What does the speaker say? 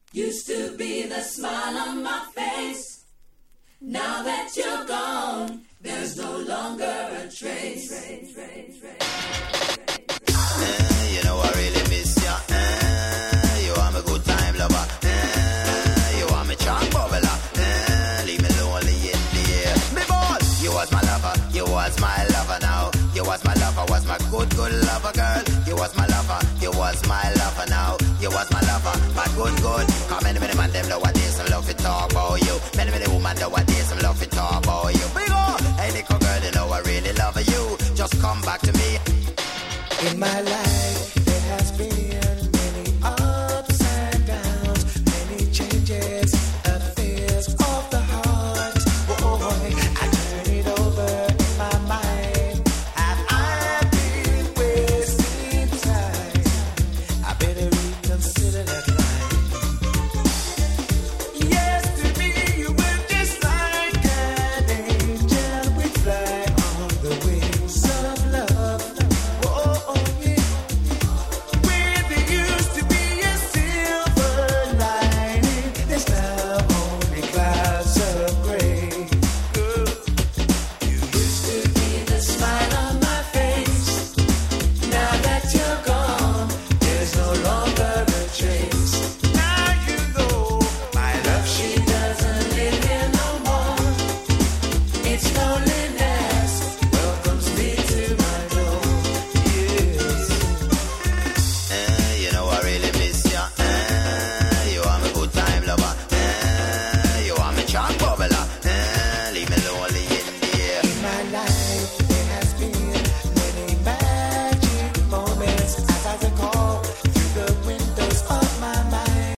Used to be the smile on my face. Now that you're gone, there's no longer a trace. You know I really miss ya. You are my good time lover. You are my charm bubbler. Leave me lonely in the air. Me boy, you was my lover. You was my lover now. You was my lover, was my good lover girl. You was my lover. You was my lover now. You was my lover, my good. Come in the minute man, them nowadays and love it talk.